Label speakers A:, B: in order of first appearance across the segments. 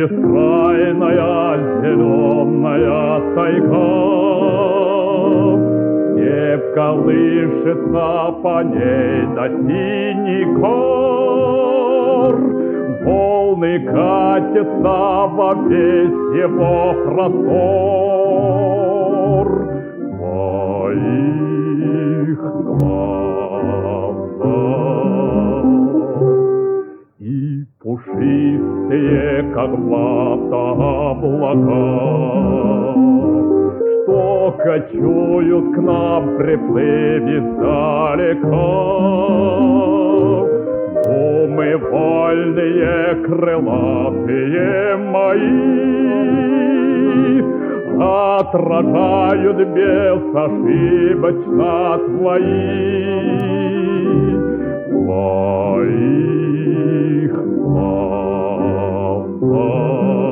A: бескрайная зеленая тайга, где колышется по ней на синий кор. Волны катятся во весь его простор. В твоих глазах и пушистые, как вата, облака, что кочуют к нам в приплыве издалека. Умывальные крылатые мои отражают безошибочно твоих глазах.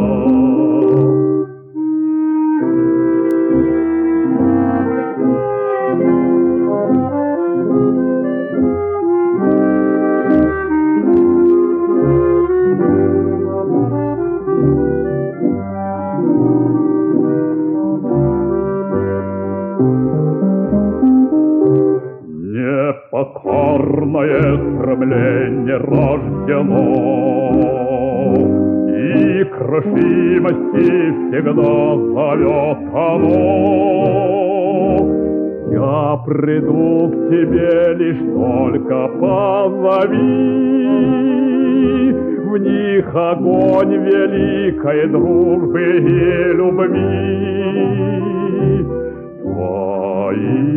A: Непокорное стремление рождено, и крушимости всегда зовет оно. Я приду к тебе, лишь только позови, в них огонь великой дружбы и любви. Твои